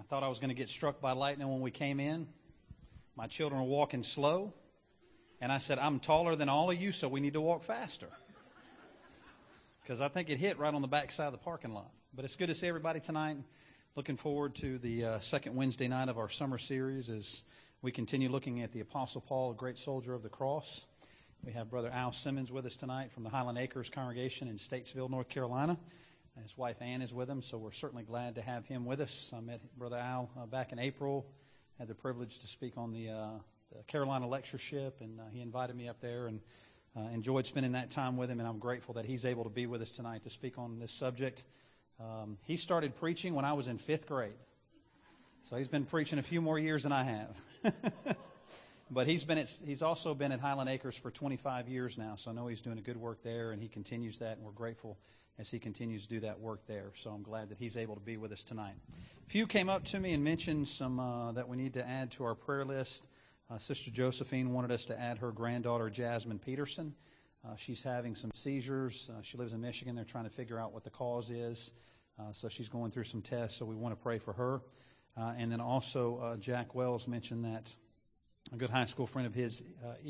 thought I was going to get struck by lightning when we came in. My children were walking slow, and I said, I'm taller than all of you, so we need to walk faster. Because I think it hit right on the back side of the parking lot. But it's good to see everybody tonight. Looking forward to the second Wednesday night of our summer series as we continue looking at the Apostle Paul, a great soldier of the cross. We have Brother Al Simmons with us tonight from the Highland Acres congregation in Statesville, North Carolina. And his wife Ann is with him, so we're certainly glad to have him with us. I met Brother Al back in April, had the privilege to speak on the Carolina lectureship, and he invited me up there and enjoyed spending that time with him, and I'm grateful that he's able to be with us tonight to speak on this subject. He started preaching when I was in 5th grade, so he's been preaching a few more years than I have. But he's also been at Highland Acres for 25 years now, so I know he's doing a good work there, and he continues that, and we're grateful as he continues to do that work there. So I'm glad that he's able to be with us tonight. A few came up to me and mentioned some that we need to add to our prayer list. Sister Josephine wanted us to add her granddaughter, Jasmine Peterson. She's having some seizures. She lives in Michigan. They're trying to figure out what the cause is. So she's going through some tests, so we want to pray for her. And then also Jack Wells mentioned that a good high school friend of his,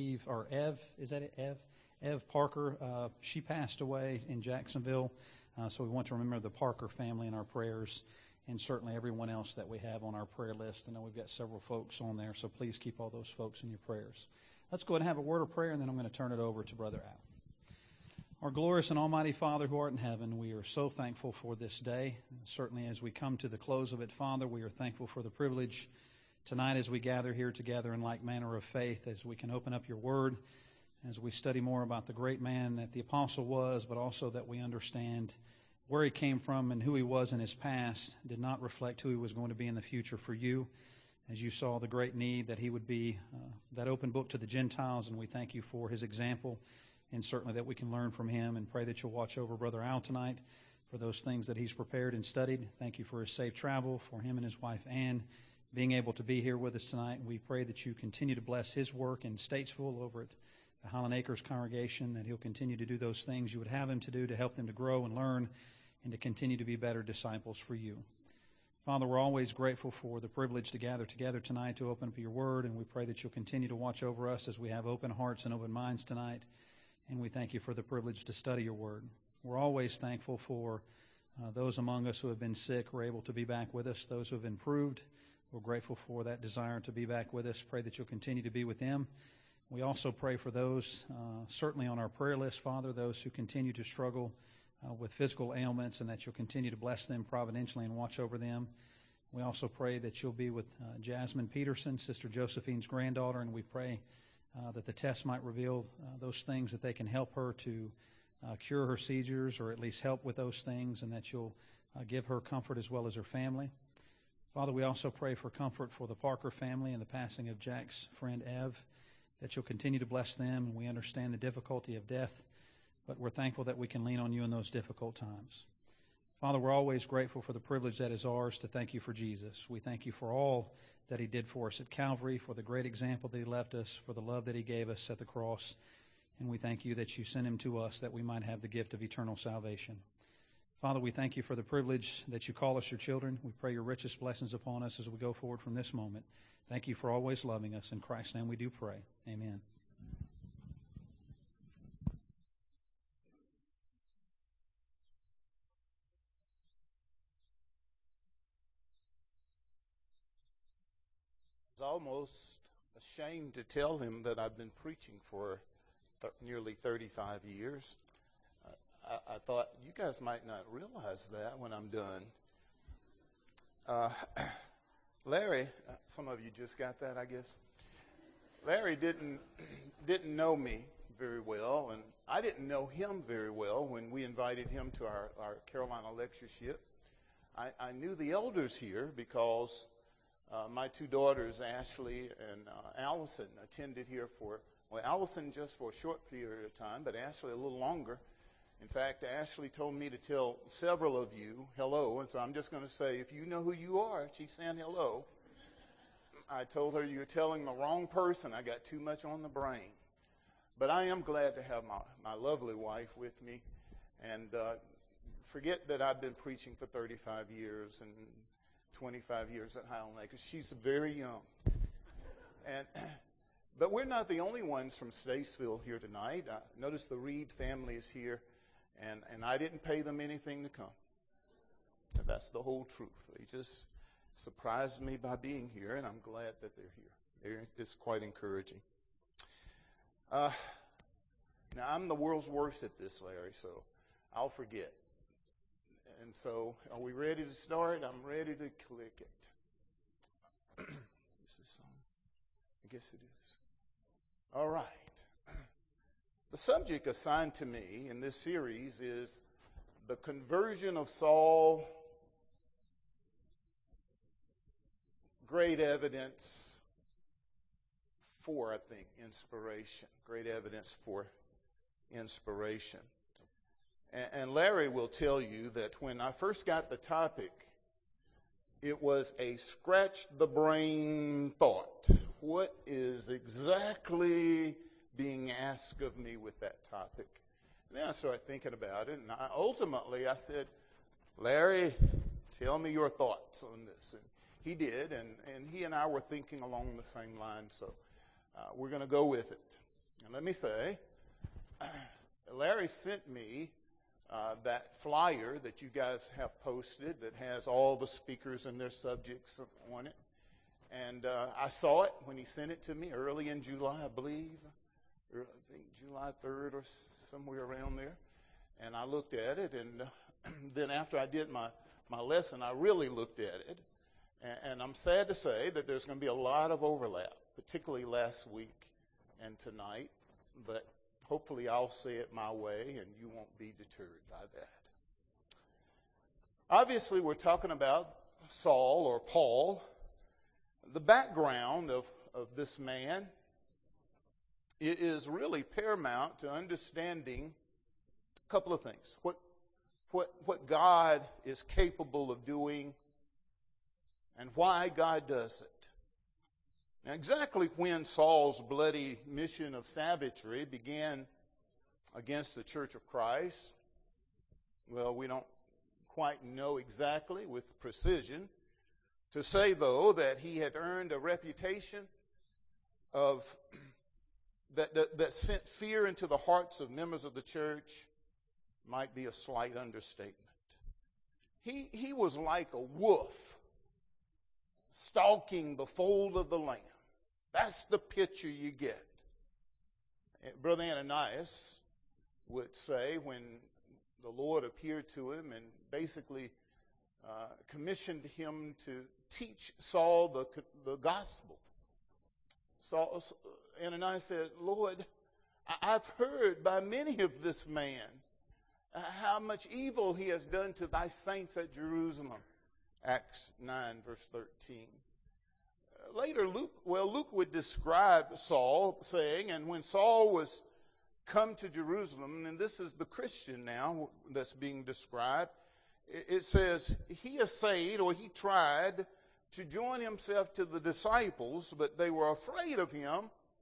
Ev Parker, she passed away in Jacksonville. So we want to remember the Parker family in our prayers, and certainly everyone else that we have on our prayer list. I know we've got several folks on there, so please keep all those folks in your prayers. Let's go ahead and have a word of prayer, and then I'm going to turn it over to Brother Al. Our glorious and almighty Father who art in heaven, we are so thankful for this day. Certainly as we come to the close of it, Father, we are thankful for the privilege tonight as we gather here together in like manner of faith, as we can open up your word, as we study more about the great man that the apostle was, but also that we understand where he came from and who he was in his past did not reflect who he was going to be in the future for you. As you saw the great need that he would be that open book to the Gentiles, and we thank you for his example, and certainly that we can learn from him, and pray that you'll watch over Brother Al tonight for those things that he's prepared and studied. Thank you for his safe travel, for him and his wife Ann being able to be here with us tonight. We pray that you continue to bless his work in Statesville over at the Highland Acres congregation, that he'll continue to do those things you would have him to do to help them to grow and learn and to continue to be better disciples for you. Father, we're always grateful for the privilege to gather together tonight to open up your word, and we pray that you'll continue to watch over us as we have open hearts and open minds tonight, and we thank you for the privilege to study your word. We're always thankful for those among us who have been sick who are able to be back with us, those who have improved. We're grateful for that desire to be back with us. Pray that you'll continue to be with them. We also pray for those, certainly on our prayer list, Father, those who continue to struggle with physical ailments, and that you'll continue to bless them providentially and watch over them. We also pray that you'll be with Jasmine Peterson, Sister Josephine's granddaughter, and we pray that the tests might reveal those things that they can help her to cure her seizures, or at least help with those things, and that you'll give her comfort as well as her family. Father, we also pray for comfort for the Parker family and the passing of Jack's friend Ev, that you'll continue to bless them. We understand the difficulty of death, but we're thankful that we can lean on you in those difficult times. Father, we're always grateful for the privilege that is ours to thank you for Jesus. We thank you for all that he did for us at Calvary, for the great example that he left us, for the love that he gave us at the cross. And we thank you that you sent him to us that we might have the gift of eternal salvation. Father, we thank you for the privilege that you call us your children. We pray your richest blessings upon us as we go forward from this moment. Thank you for always loving us. In Christ's name we do pray. Amen. I was almost ashamed to tell him that I've been preaching for nearly 35 years. I thought, you guys might not realize that when I'm done. Larry, some of you just got that, I guess. Larry didn't know me very well, and I didn't know him very well when we invited him to our Carolina lectureship. I knew the elders here because my two daughters, Ashley and Allison, attended here Allison just for a short period of time, but Ashley a little longer. In fact, Ashley told me to tell several of you hello, and so I'm just going to say, if you know who you are, she's saying hello. I told her you're telling the wrong person. I got too much on the brain. But I am glad to have my lovely wife with me, and forget that I've been preaching for 35 years, and 25 years at Highland Lake. She's very young. But we're not the only ones from Statesville here tonight. Notice the Reed family is here, and I didn't pay them anything to come. That's the whole truth. They just surprised me by being here, and I'm glad that they're here. It's quite encouraging. Now, I'm the world's worst at this, Larry, so I'll forget. And so, are we ready to start? I'm ready to click it. Is this on? I guess it is. All right. The subject assigned to me in this series is the conversion of Saul, great evidence for, I think, inspiration. Great evidence for inspiration. And Larry will tell you that when I first got the topic, it was a scratch-the-brain thought. What is exactly being asked of me with that topic? And then I started thinking about it, and ultimately I said, Larry, tell me your thoughts on this. And he did, and he and I were thinking along the same line, so we're going to go with it. And let me say, Larry sent me that flyer that you guys have posted that has all the speakers and their subjects on it. And I saw it when he sent it to me early in July, I believe. I think July 3rd or somewhere around there. And I looked at it, and then after I did my lesson, I really looked at it. And I'm sad to say that there's going to be a lot of overlap, particularly last week and tonight. But hopefully I'll say it my way, and you won't be deterred by that. Obviously, we're talking about Saul or Paul. The background of this man is really paramount to understanding a couple of things. What God is capable of doing and why God does it. Now, exactly when Saul's bloody mission of savagery began against the Church of Christ, well, we don't quite know exactly with precision. To say, though, that he had earned a reputation of that sent fear into the hearts of members of the church might be a slight understatement. He was like a wolf stalking the fold of the lamb. That's the picture you get. Brother Ananias would say when the Lord appeared to him and basically commissioned him to teach Saul the gospel. Ananias said, Lord, I've heard by many of this man how much evil he has done to thy saints at Jerusalem. Acts 9, verse 13. Later, Luke would describe Saul, saying, and when Saul was come to Jerusalem, and this is the Christian now that's being described, it says, he essayed, or he tried, to join himself to the disciples, but they were afraid of him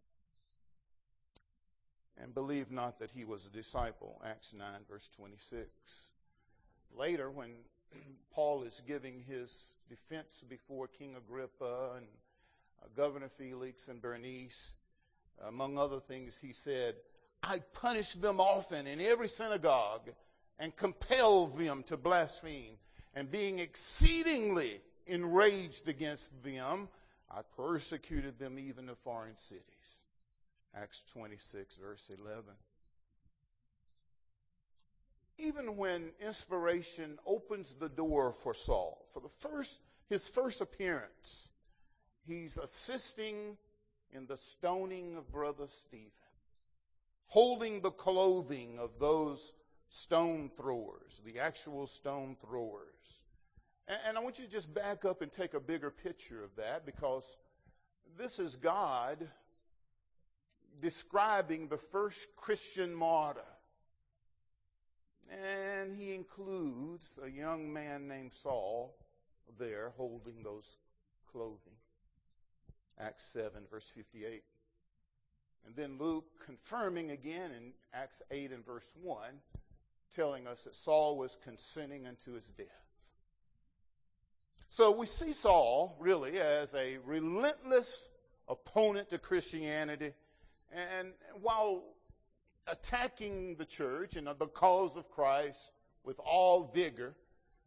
and believed not that he was a disciple. Acts 9, verse 26. Later, when Paul is giving his defense before King Agrippa and Governor Felix and Bernice, among other things, he said, I punished them often in every synagogue and compelled them to blaspheme. And being exceedingly enraged against them, I persecuted them even to foreign cities. Acts 26, verse 11. Even when inspiration opens the door for Saul, for his first appearance, he's assisting in the stoning of Brother Stephen, holding the clothing of those stone throwers, the actual stone throwers. And I want you to just back up and take a bigger picture of that, because this is God describing the first Christian martyr. And he includes a young man named Saul there holding those clothing. Acts 7, verse 58. And then Luke confirming again in Acts 8 and verse 1, telling us that Saul was consenting unto his death. So we see Saul really as a relentless opponent to Christianity. And while attacking the church and the cause of Christ with all vigor,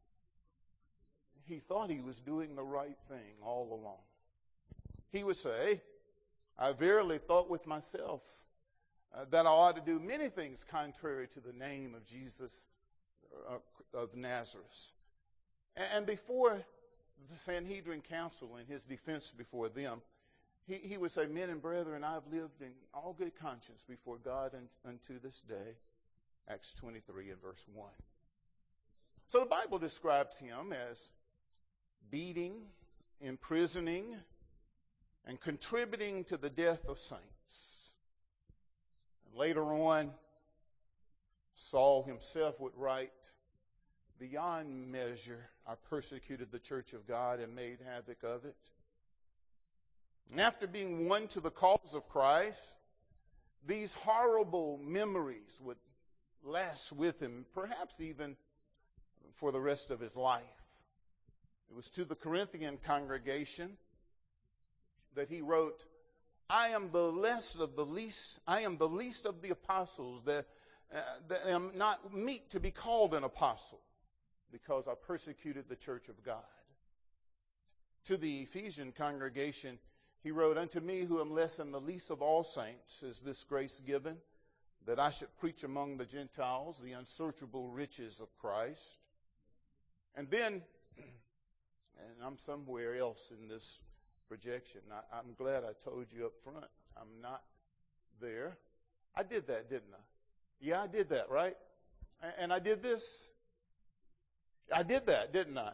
he thought he was doing the right thing all along. He would say, I verily thought with myself that I ought to do many things contrary to the name of Jesus of Nazareth. And before the Sanhedrin council in his defense before them, he would say, men and brethren, I've lived in all good conscience before God unto this day. Acts 23 and verse 1. So the Bible describes him as beating, imprisoning, and contributing to the death of saints. And later on, Saul himself would write, beyond measure, I persecuted the church of God and made havoc of it. And after being won to the cause of Christ, these horrible memories would last with him, perhaps even for the rest of his life. It was to the Corinthian congregation that he wrote, I am the least of the apostles, that am not meet to be called an apostle, because I persecuted the church of God. To the Ephesian congregation, he wrote, unto me who am less than the least of all saints is this grace given, that I should preach among the Gentiles the unsearchable riches of Christ. And then, and I'm somewhere else in this projection. I'm glad I told you up front. I'm not there. I did that, didn't I? Yeah, I did that, right? And I did this. I did that, didn't I?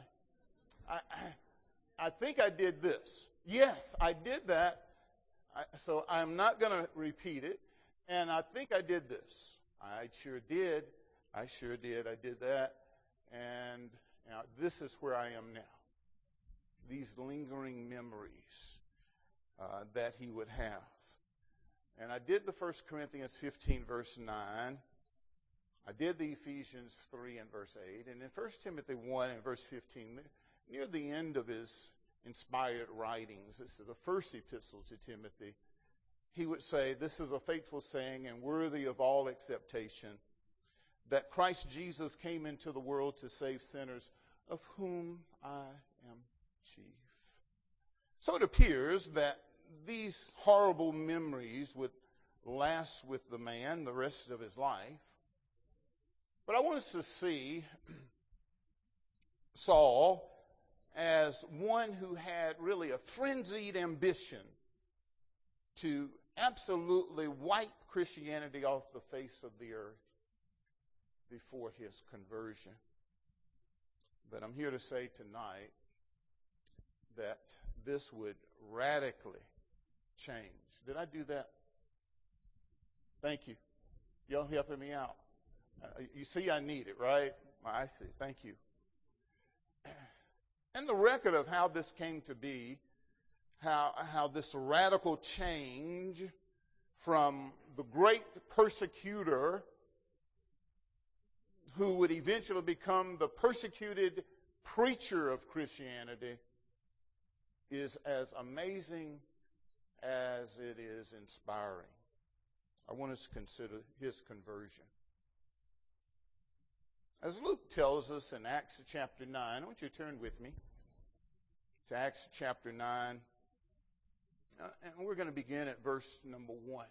I think I did this. Yes, I did that. So I'm not going to repeat it. And I think I did this. I sure did. I did that. And now this is where I am now. These lingering memories that he would have. And I did the 1 Corinthians 15, verse 9. I did the Ephesians 3 and verse 8. And in 1 Timothy 1 and verse 15, near the end of his inspired writings, this is the first epistle to Timothy, he would say, this is a faithful saying and worthy of all acceptation, that Christ Jesus came into the world to save sinners, of whom I am chief. So it appears that these horrible memories would last with the man the rest of his life. But I want us to see Saul as one who had really a frenzied ambition to absolutely wipe Christianity off the face of the earth before his conversion. But I'm here to say tonight that this would radically change. Did I do that? Thank you. Y'all helping me out. You see I need it, right? I see. Thank you. And the record of how this came to be, how this radical change from the great persecutor who would eventually become the persecuted preacher of Christianity is as amazing as it is inspiring. I want us to consider his conversion. As Luke tells us in Acts chapter 9, I want you to turn with me to Acts chapter 9, and we're going to begin at verse number 1.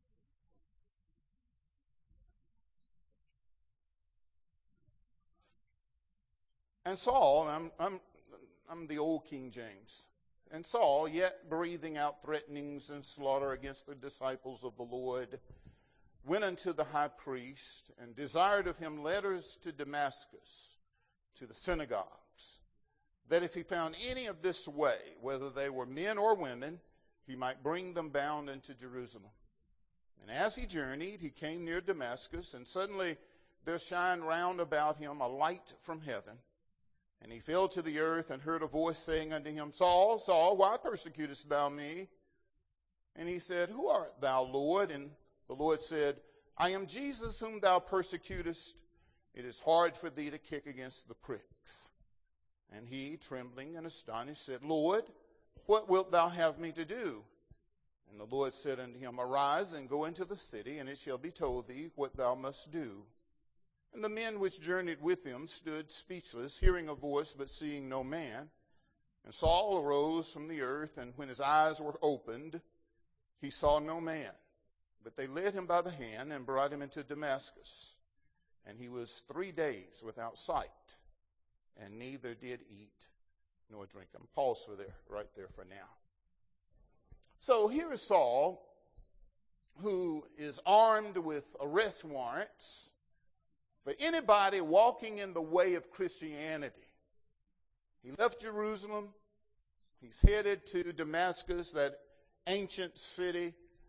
And Saul, I'm the old King James, and Saul, yet breathing out threatenings and slaughter against the disciples of the Lord, went unto the high priest and desired of him letters to Damascus, to the synagogues, that if he found any of this way, whether they were men or women, he might bring them bound into Jerusalem. And as he journeyed, he came near Damascus, and suddenly there shined round about him a light from heaven. And he fell to the earth and heard a voice saying unto him, Saul, Saul, why persecutest thou me? And he said, Who art thou, Lord? And the Lord said, I am Jesus whom thou persecutest. It is hard for thee to kick against the pricks. And he, trembling and astonished, said, Lord, what wilt thou have me to do? And the Lord said unto him, Arise and go into the city, and it shall be told thee what thou must do. And the men which journeyed with him stood speechless, hearing a voice, but seeing no man. And Saul arose from the earth, and when his eyes were opened, he saw no man. But they led him by the hand and brought him into Damascus. And he was 3 days without sight, and neither did eat nor drink. I'm pause for there, right there for now. So here is Saul, who is armed with arrest warrants for anybody walking in the way of Christianity. He left Jerusalem. He's headed to Damascus, that ancient city.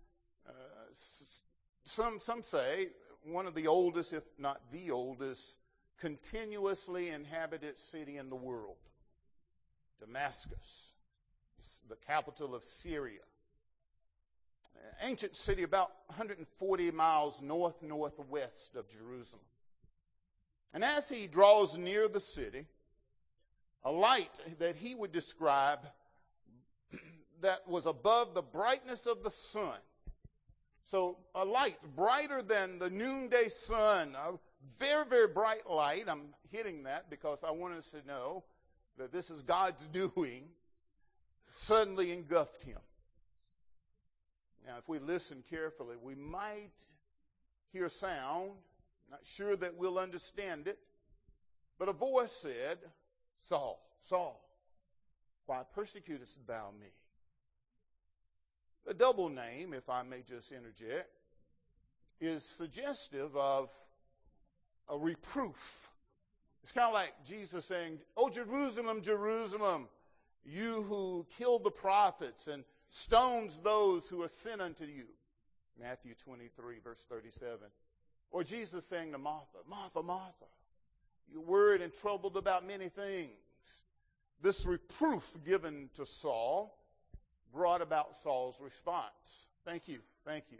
Some say one of the oldest, if not the oldest, continuously inhabited city in the world. Damascus, it's the capital of Syria. Ancient city about 140 miles northwest of Jerusalem. And as he draws near the city, a light that he would describe that was above the brightness of the sun. So a light brighter than the noonday sun, a very, very bright light. I'm hitting that because I want us to know that this is God's doing, suddenly engulfed him. Now, if we listen carefully, we might hear sound, not sure that we'll understand it, but a voice said, Saul, Saul, why persecutest thou me? The double name, if I may just interject, is suggestive of a reproof. It's kind of like Jesus saying, Oh, Jerusalem, Jerusalem, you who killed the prophets and stones those who are sent unto you. Matthew 23, verse 37. Or Jesus saying to Martha, Martha, Martha, you're worried and troubled about many things. This reproof given to Saul brought about Saul's response. Thank you, thank you.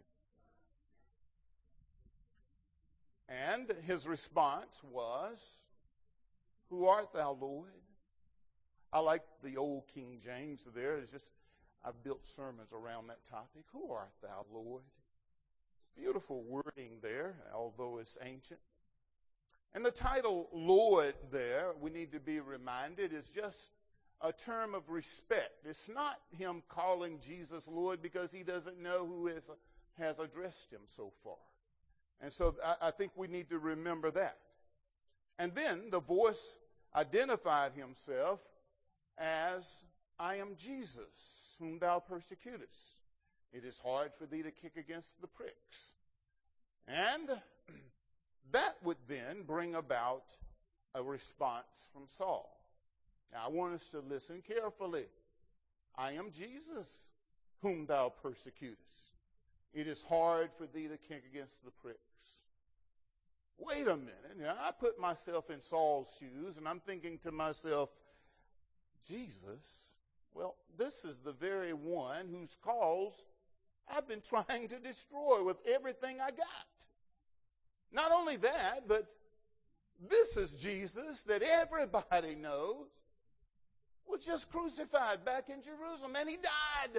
And his response was, Who art thou, Lord? I like the old King James there. It's just, I've built sermons around that topic. Who art thou, Lord? Beautiful wording there, although it's ancient. And the title Lord there, we need to be reminded, is just a term of respect. It's not him calling Jesus Lord because he doesn't know who has addressed him so far. And so I think we need to remember that. And then the voice identified himself as, I am Jesus, whom thou persecutest. It is hard for thee to kick against the pricks. And that would then bring about a response from Saul. Now, I want us to listen carefully. I am Jesus, whom thou persecutest. It is hard for thee to kick against the pricks. Wait a minute. Now, I put myself in Saul's shoes, and I'm thinking to myself, Jesus? Well, this is the very one whose cause I've been trying to destroy with everything I got. Not only that, but this is Jesus that everybody knows was just crucified back in Jerusalem, and he died.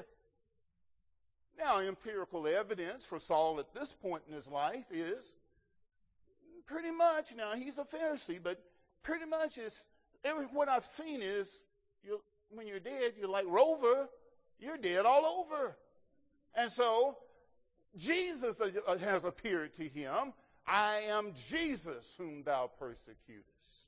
Now, empirical evidence for Saul at this point in his life is pretty much, now he's a Pharisee, but pretty much what I've seen is when you're dead, you're like Rover, you're dead all over. And so Jesus has appeared to him. I am Jesus whom thou persecutest.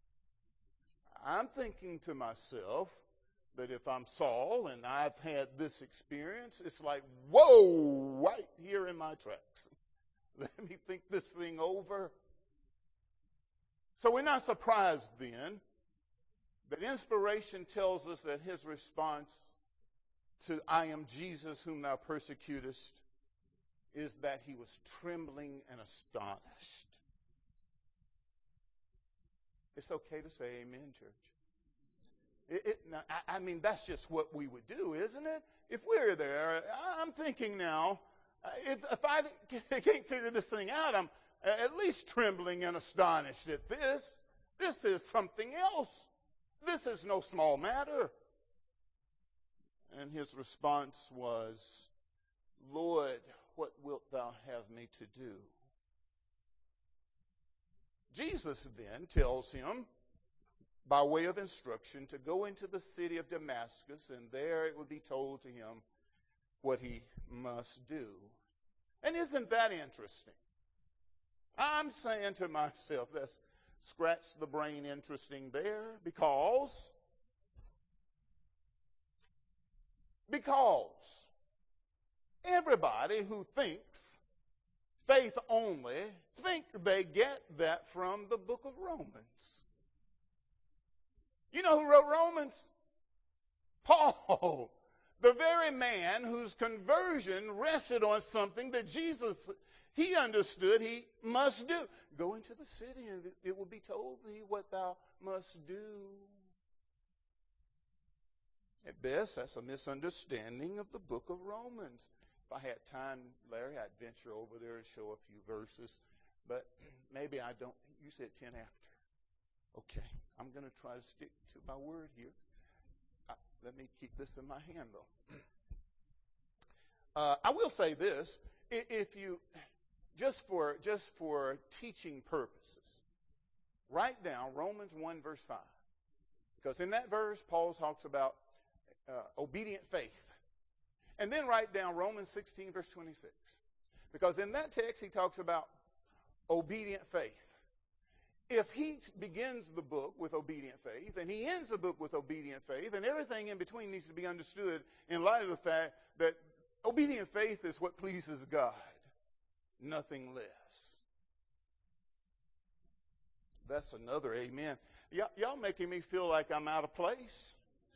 I'm thinking to myself that if I'm Saul and I've had this experience, it's like, whoa, right here in my tracks. Let me think this thing over. So we're not surprised then that inspiration tells us that his response to I am Jesus whom thou persecutest is that he was trembling and astonished. It's okay to say amen, church. I mean, that's just what we would do, isn't it? If we're there, I'm thinking now, if I can't figure this thing out, I'm at least trembling and astonished at this. This is something else. This is no small matter. And his response was, Lord, what wilt thou have me to do? Jesus then tells him, by way of instruction, to go into the city of Damascus, and there it would be told to him what he must do. And isn't that interesting? I'm saying to myself, let's scratch the brain interesting there, because everybody who thinks faith only think they get that from the book of Romans. You know who wrote Romans? Paul, the very man whose conversion rested on something that Jesus, he understood he must do. Go into the city and it will be told thee what thou must do. At best, that's a misunderstanding of the book of Romans. If I had time, Larry, I'd venture over there and show a few verses. But maybe I don't. You said 10 after. Okay. I'm going to try to stick to my word here. Let me keep this in my hand, though. I will say this. If you, just for teaching purposes, write down Romans 1, verse 5. Because in that verse, Paul talks about obedient faith. And then write down Romans 16, verse 26. Because in that text, he talks about obedient faith. If he begins the book with obedient faith, and he ends the book with obedient faith, and everything in between needs to be understood in light of the fact that obedient faith is what pleases God, nothing less. That's another amen. Y'all making me feel like I'm out of place.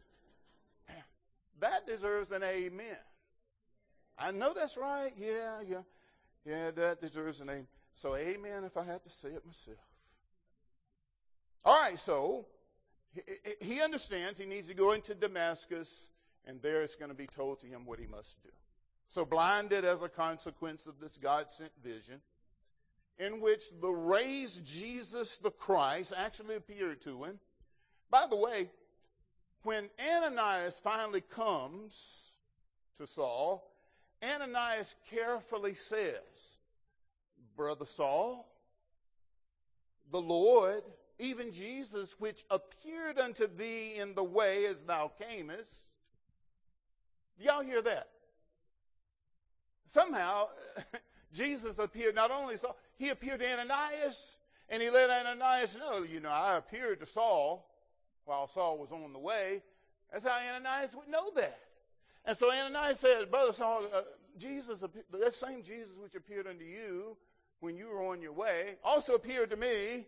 That deserves an amen. I know that's right. Yeah, that deserves an amen. So amen if I had to say it myself. All right, so he understands he needs to go into Damascus, and there it's going to be told to him what he must do. So blinded as a consequence of this God-sent vision, in which the raised Jesus the Christ actually appeared to him. By the way, when Ananias finally comes to Saul, Ananias carefully says, Brother Saul, the Lord, even Jesus, which appeared unto thee in the way as thou camest. Y'all hear that? Somehow, Jesus appeared not only Saul, he appeared to Ananias, and he let Ananias know, I appeared to Saul while Saul was on the way. That's how Ananias would know that. And so Ananias said, Brother Saul, that same Jesus which appeared unto you when you were on your way also appeared to me.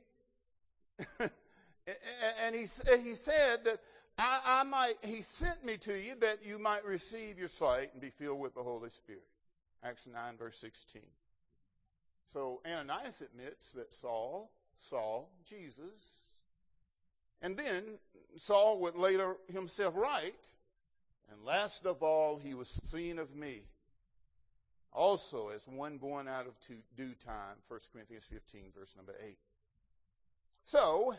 And he said that he sent me to you that you might receive your sight and be filled with the Holy Spirit. Acts 9, verse 16. So Ananias admits that Saul saw Jesus. And then Saul would later himself write, and last of all, he was seen of me, also as one born out of due time, 1 Corinthians 15, verse number 8. So,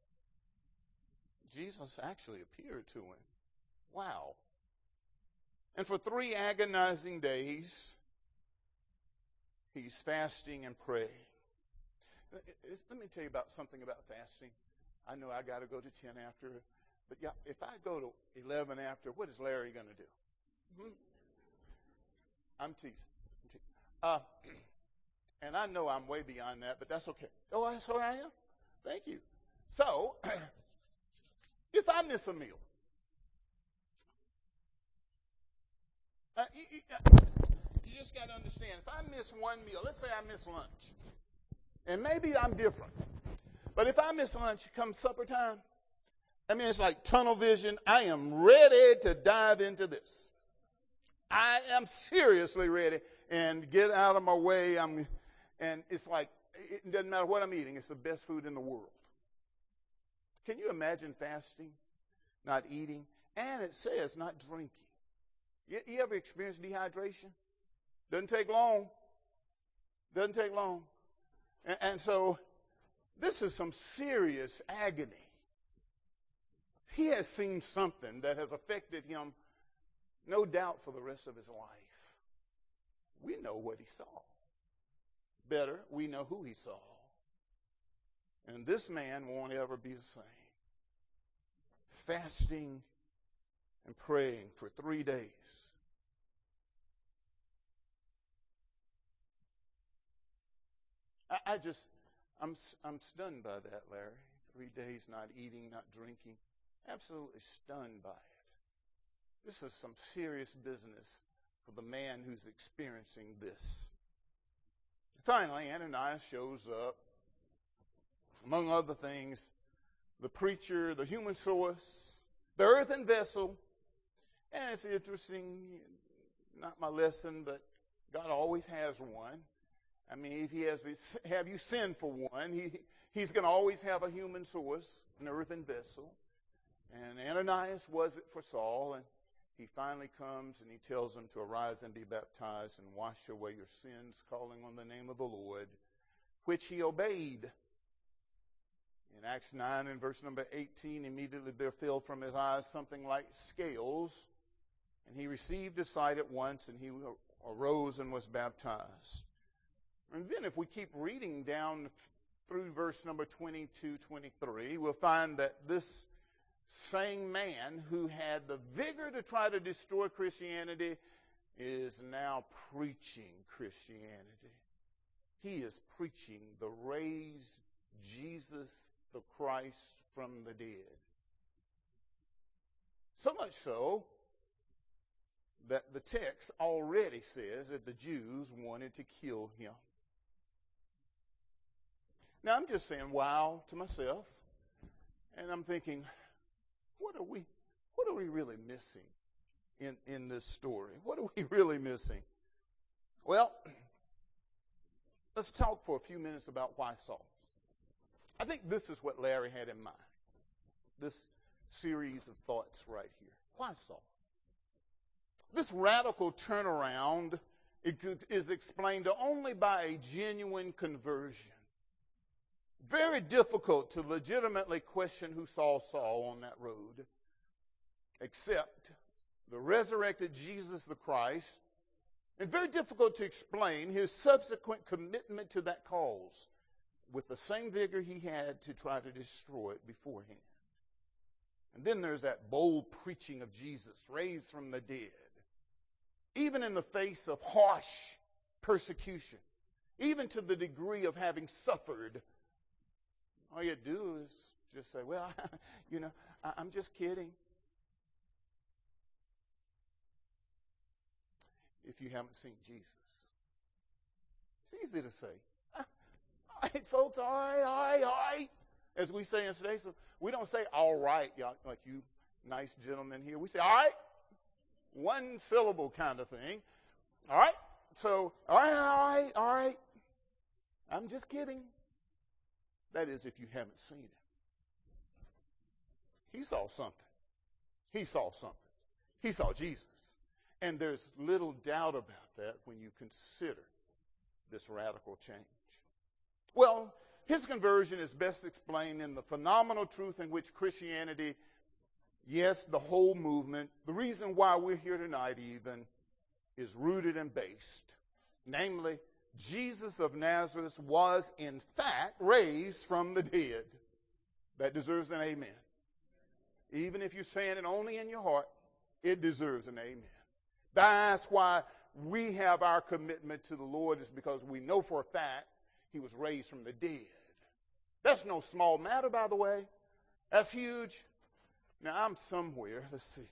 Jesus actually appeared to him. Wow. And for 3 agonizing days, he's fasting and praying. Let me tell you about something about fasting. I know I got to go to 10 after, but yeah, if I go to 11 after, what is Larry going to do? I'm teasing. And I know I'm way beyond that, but that's okay. Oh, that's where I am? Thank you. So, if I miss a meal, you just got to understand, if I miss one meal, let's say I miss lunch, and maybe I'm different, but if I miss lunch, come supper time, it's like tunnel vision. I am ready to dive into this. I am seriously ready and get out of my way. And it's like, it doesn't matter what I'm eating. It's the best food in the world. Can you imagine fasting, not eating? And it says not drinking. You ever experience dehydration? Doesn't take long. Doesn't take long. And so this is some serious agony. He has seen something that has affected him, no doubt, for the rest of his life. We know what he saw. Better, we know who he saw. And this man won't ever be the same. Fasting and praying for 3 days. I'm stunned by that, Larry. 3 days not eating, not drinking. Absolutely stunned by it. This is some serious business for the man who's experiencing this. Finally, Ananias shows up. Among other things, the preacher, the human source, the earthen vessel. And it's interesting, not my lesson, but God always has one. I mean, if he has have you sinned for one, he's going to always have a human source, an earthen vessel. And Ananias was it for Saul, and he finally comes and he tells him to arise and be baptized and wash away your sins, calling on the name of the Lord, which he obeyed. In Acts 9 and verse number 18, immediately there fell from his eyes something like scales, and he received his sight at once, and he arose and was baptized. And then if we keep reading down through verse number 22, 23, we'll find that this same man who had the vigor to try to destroy Christianity is now preaching Christianity. He is preaching the raised Jesus the Christ from the dead. So much so that the text already says that the Jews wanted to kill him. Now I'm just saying wow to myself, and I'm thinking, what are we really missing in this story? What are we really missing? Well, let's talk for a few minutes about why Saul. I think this is what Larry had in mind, this series of thoughts right here. Why Saul? This radical turnaround is explained only by a genuine conversion. Very difficult to legitimately question who Saul saw on that road, except the resurrected Jesus the Christ, and very difficult to explain his subsequent commitment to that cause with the same vigor he had to try to destroy it beforehand. And then there's that bold preaching of Jesus, raised from the dead, even in the face of harsh persecution, even to the degree of having suffered. All you do is just say, well, I'm just kidding. If you haven't seen Jesus. It's easy to say. All right, folks, all right. As we say in today, so we don't say all right, like you nice gentlemen here. We say, all right, one syllable kind of thing. All right, so, all right. I'm just kidding. That is, if you haven't seen him. He saw something. He saw Jesus. And there's little doubt about that when you consider this radical change. Well, his conversion is best explained in the phenomenal truth in which Christianity, yes, the whole movement, the reason why we're here tonight even, is rooted and based. Namely, Jesus of Nazareth was, in fact, raised from the dead. That deserves an amen. Even if you're saying it only in your heart, it deserves an amen. That's why we have our commitment to the Lord, is because we know for a fact he was raised from the dead. That's no small matter, by the way. That's huge. Now, I'm somewhere. Let's see.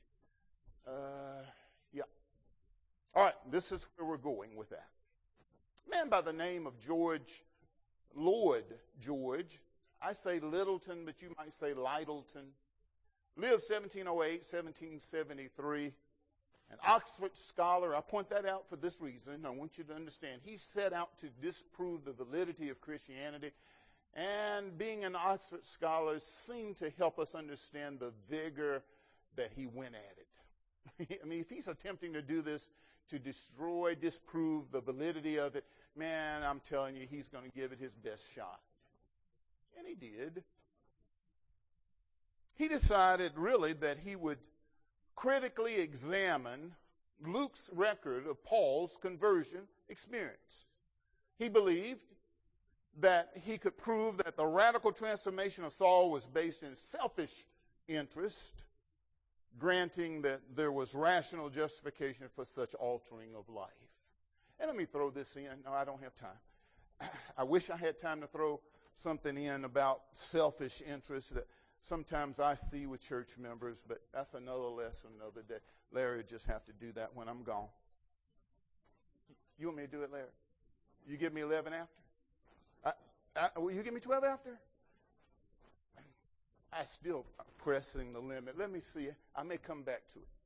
Yeah. All right, this is where we're going with that. A man by the name of Lloyd George, I say Littleton, but you might say Lyttelton, lived 1708, 1773, an Oxford scholar. I point that out for this reason. I want you to understand. He set out to disprove the validity of Christianity, and being an Oxford scholar seemed to help us understand the vigor that he went at it. I mean, if he's attempting to do this to destroy, disprove the validity of it, man, I'm telling you, he's going to give it his best shot. And he did. he decided really that he would critically examine Luke's record of Paul's conversion experience. He believed that he could prove that the radical transformation of Saul was based in selfish interest, granting that there was rational justification for such altering of life. And let me throw this in. No, I don't have time. I wish I had time to throw something in about selfish interest that sometimes I see with church members, but that's another lesson another day. Larry would just have to do that when I'm gone. You want me to do it, Larry? You give me 11 after? Will you give me 12 after? I still pressing the limit. Let me see. I may come back to it.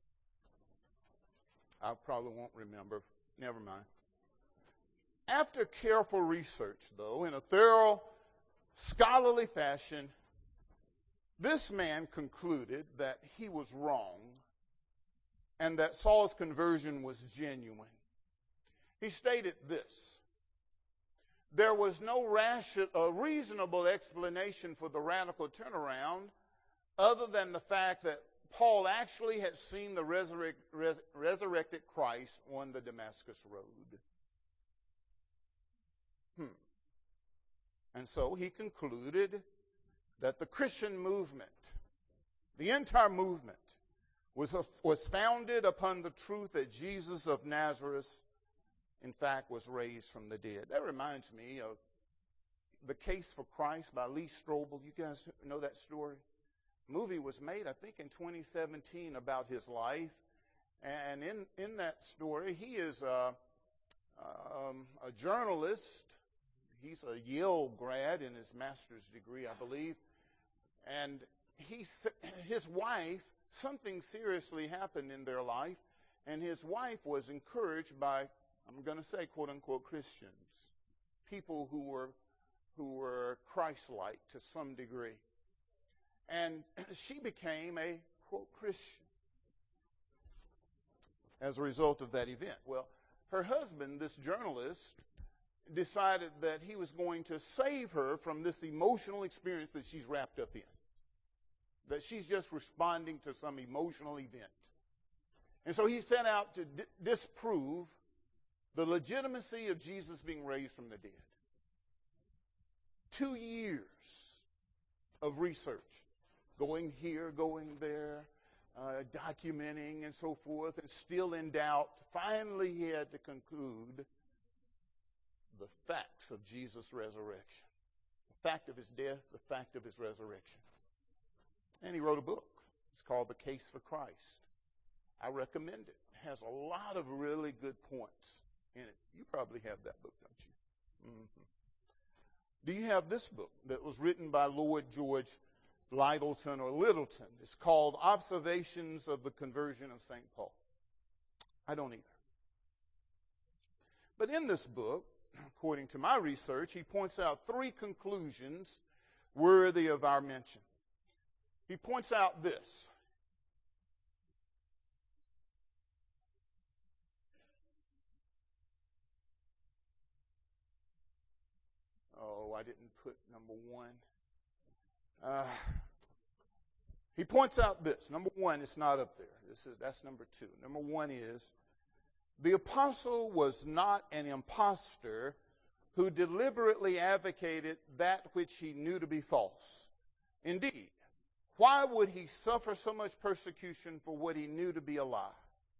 I probably won't remember. Never mind. After careful research, though, in a thorough, scholarly fashion, this man concluded that he was wrong and that Saul's conversion was genuine. He stated this: there was no reasonable explanation for the radical turnaround other than the fact that Paul actually had seen the resurrected Christ on the Damascus Road. And so he concluded that the Christian movement, the entire movement, was founded upon the truth that Jesus of Nazareth, in fact, was raised from the dead. That reminds me of The Case for Christ by Lee Strobel. You guys know that story? A movie was made, I think, in 2017 about his life. And in that story, he is a journalist. He's a Yale grad in his master's degree, I believe. And his wife, something seriously happened in their life, and his wife was encouraged by, I'm going to say, quote-unquote, Christians, people who were Christ-like to some degree. And she became a, quote, Christian as a result of that event. Well, her husband, this journalist, decided that he was going to save her from this emotional experience that she's wrapped up in, that she's just responding to some emotional event. And so he set out to disprove the legitimacy of Jesus being raised from the dead. 2 years of research, going here, going there, documenting and so forth, and still in doubt. Finally, he had to conclude the facts of Jesus' resurrection, the fact of his death, the fact of his resurrection. And he wrote a book. It's called The Case for Christ. I recommend it. It has a lot of really good points in it. You probably have that book, don't you? Mm-hmm. Do you have this book that was written by Lloyd George Littleton or Littleton? It's called Observations of the Conversion of St. Paul. I don't either. But in this book, according to my research, he points out 3 conclusions worthy of our mention. He points out this: I didn't put number 1. He points out this. Number 1, it's not up there. That's number 2. Number 1 is, the apostle was not an impostor who deliberately advocated that which he knew to be false. Indeed, why would he suffer so much persecution for what he knew to be a lie?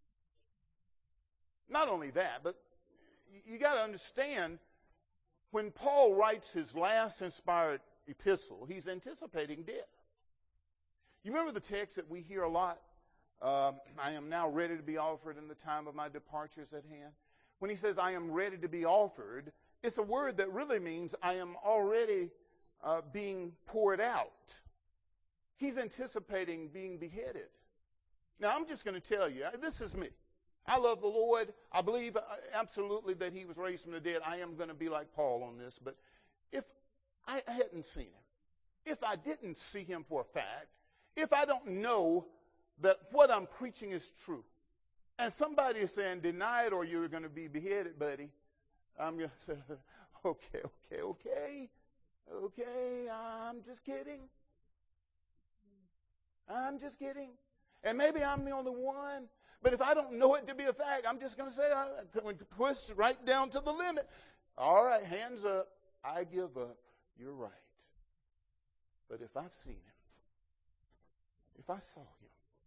Not only that, but you got to understand, when Paul writes his last inspired epistle, he's anticipating death. You remember the text that we hear a lot? I am now ready to be offered, and the time of my departure is at hand. When he says, I am ready to be offered, it's a word that really means I am already being poured out. He's anticipating being beheaded. Now, I'm just going to tell you, this is me. I love the Lord. I believe absolutely that he was raised from the dead. I am going to be like Paul on this. But if I hadn't seen him, if I didn't see him for a fact, if I don't know that what I'm preaching is true, and somebody is saying, deny it or you're going to be beheaded, buddy, I'm going to say, okay, I'm just kidding. I'm just kidding. And maybe I'm the only one. But if I don't know it to be a fact, I'm just going to say, I push right down to the limit. All right, hands up. I give up. You're right. But if I've seen him, if I saw him,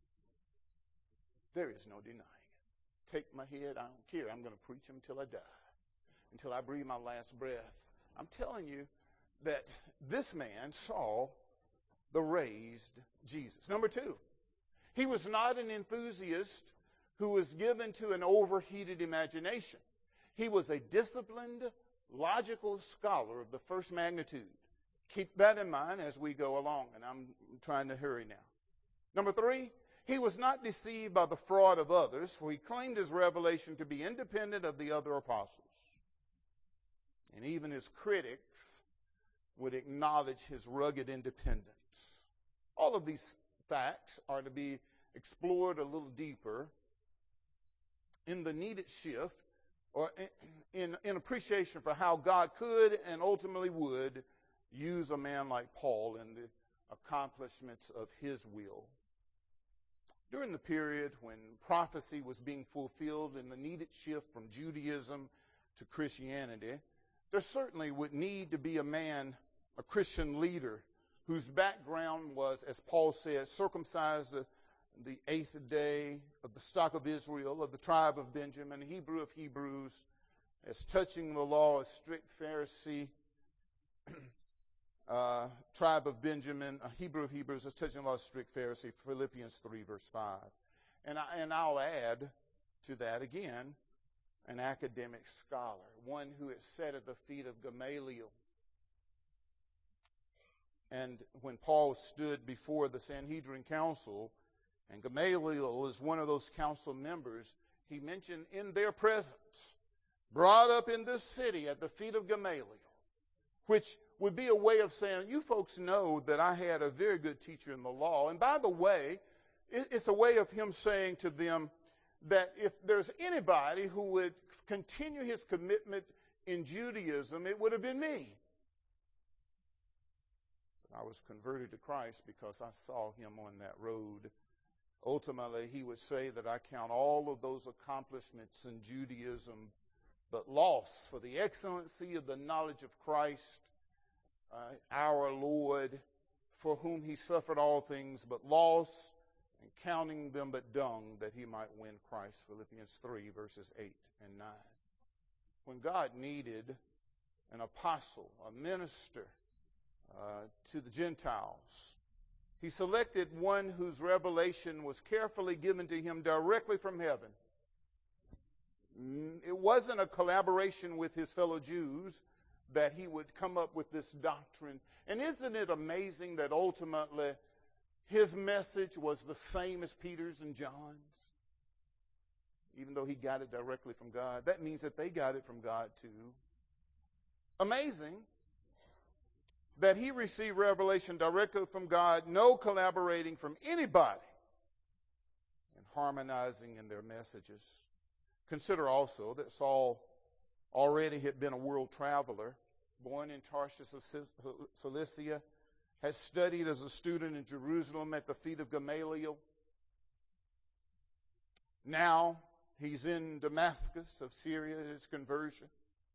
there is no denying it. Take my head, I don't care. I'm going to preach him until I die, until I breathe my last breath. I'm telling you that this man saw the raised Jesus. Number two, he was not an enthusiast who was given to an overheated imagination. He was a disciplined, logical scholar of the first magnitude. Keep that in mind as we go along, and I'm trying to hurry now. Number three, he was not deceived by the fraud of others, for he claimed his revelation to be independent of the other apostles. And even his critics would acknowledge his rugged independence. All of these facts are to be explored a little deeper in the needed shift, or in appreciation for how God could and ultimately would use a man like Paul in the accomplishments of his will. During the period when prophecy was being fulfilled in the needed shift from Judaism to Christianity, there certainly would need to be a man, a Christian leader, whose background was, as Paul says, circumcised the eighth day, of the stock of Israel, of the tribe of Benjamin, Hebrew of Hebrews, as touching the law, a strict Pharisee, tribe of Benjamin, a Hebrew of Hebrews, as touching the law, a strict Pharisee, Philippians 3, verse 5. And I'll add to that again, an academic scholar, one who had sat at the feet of Gamaliel. And when Paul stood before the Sanhedrin council, and Gamaliel is one of those council members, he mentioned in their presence, brought up in this city at the feet of Gamaliel, which would be a way of saying, you folks know that I had a very good teacher in the law. And by the way, it's a way of him saying to them that if there's anybody who would continue his commitment in Judaism, it would have been me. I was converted to Christ because I saw him on that road. Ultimately, he would say that I count all of those accomplishments in Judaism but loss for the excellency of the knowledge of Christ, our Lord, for whom he suffered all things but loss, and counting them but dung, that he might win Christ. Philippians 3, verses 8 and 9. When God needed an apostle, a minister, to the Gentiles, he selected one whose revelation was carefully given to him directly from heaven. It wasn't a collaboration with his fellow Jews that he would come up with this doctrine. And isn't it amazing that ultimately his message was the same as Peter's and John's? Even though he got it directly from God. That means that they got it from God too. Amazing that he received revelation directly from God, no collaborating from anybody, and harmonizing in their messages. Consider also that Saul already had been a world traveler, born in Tarshish of Cilicia, had studied as a student in Jerusalem at the feet of Gamaliel. Now he's in Damascus of Syria at his conversion.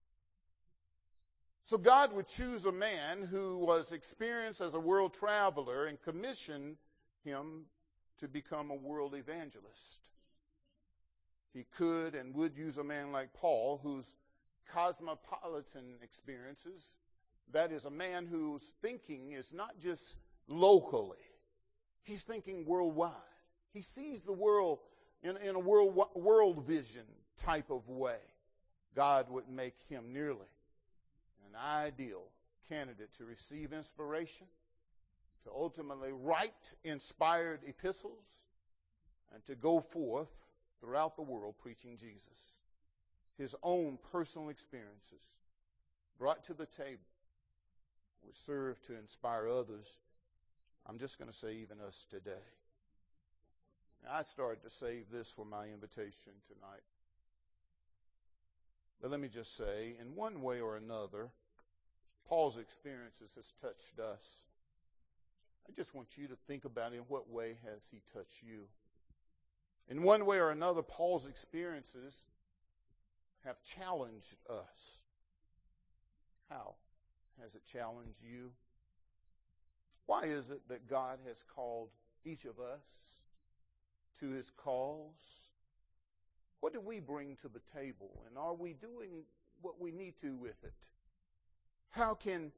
So God would choose a man who was experienced as a world traveler and commission him to become a world evangelist. He could and would use a man like Paul, whose cosmopolitan experiences, that is, a man whose thinking is not just locally. He's thinking worldwide. He sees the world in a world vision type of way. God would make him nearly an ideal candidate to receive inspiration, to ultimately write inspired epistles, and to go forth throughout the world preaching Jesus. His own personal experiences brought to the table would serve to inspire others. I'm just going to say even us today. Now, I started to save this for my invitation tonight. But let me just say, in one way or another, Paul's experiences has touched us. I just want you to think about in what way has he touched you. In one way or another, Paul's experiences have challenged us. How has it challenged you? Why is it that God has called each of us to his cause? What do we bring to the table? And are we doing what we need to with it? How can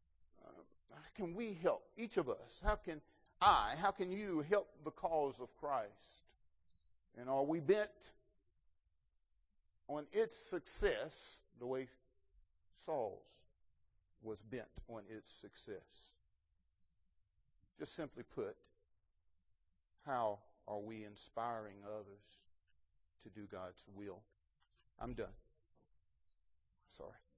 we help, each of us? How can you help the cause of Christ? And are we bent on its success the way Saul's was bent on its success? Just simply put, how are we inspiring others to do God's will? I'm done. Sorry.